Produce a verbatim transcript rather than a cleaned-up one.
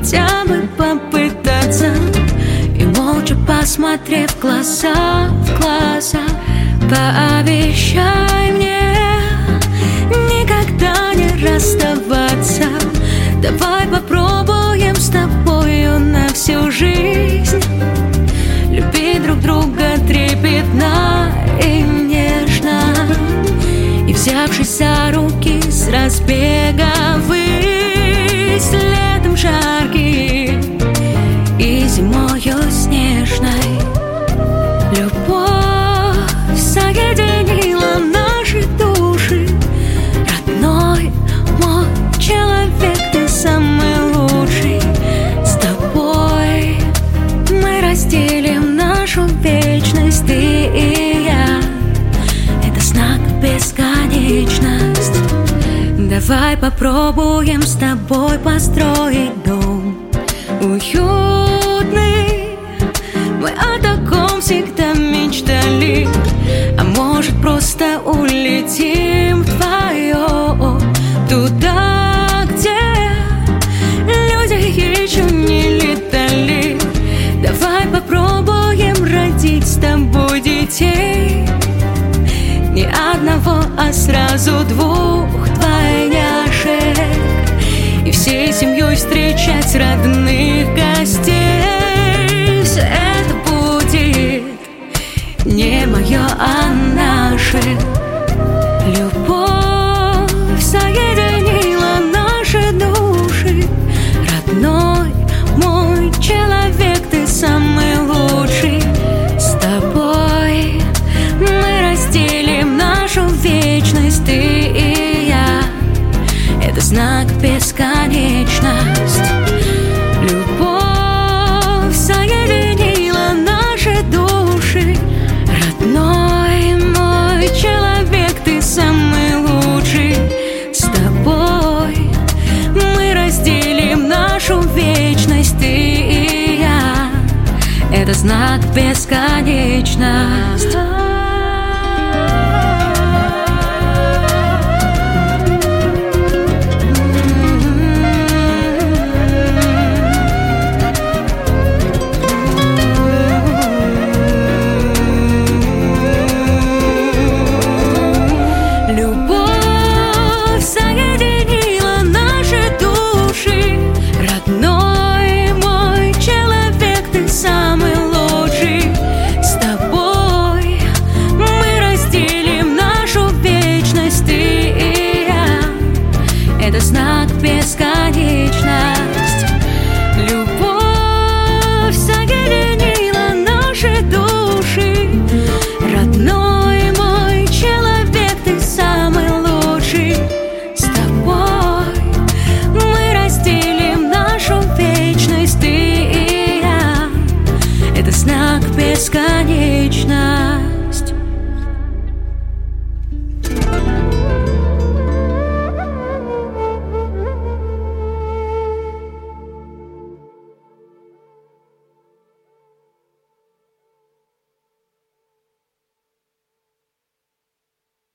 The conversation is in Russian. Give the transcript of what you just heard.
хотя бы попытаться. И молча посмотрев в глаза, в глаза, пообещай мне никогда не расставаться. Давай попробуем с тобою на всю жизнь любить друг друга трепетно и нежно. И взявшись за руки с разбега ввысь, летом жаркий и зимою снежной, любовь соединила наши души. Родной мой человек, ты самый лучший. С тобой мы разделим нашу вечность, ты и я. Это знак бесконечность. Давай попробуем с тобой построить дом уютный. Мы о таком всегда мечтали. А может, просто улетим вдвоем туда, где люди еще не летали. Давай попробуем родить с тобой детей. Не одного, а сразу двух двойняшек. И всей семьей встречать родных гостей. Все это будет не мое, а наше. Любовь соединила наши души. Родной мой человек, ты самый лучший. С тобой мы разделим нашу вечность, ты и я. Это знак бесконечность. Любовь соединила наши души. Родной мой человек, ты самый лучший. С тобой мы разделим нашу вечность, ты и я. Это знак бесконечность.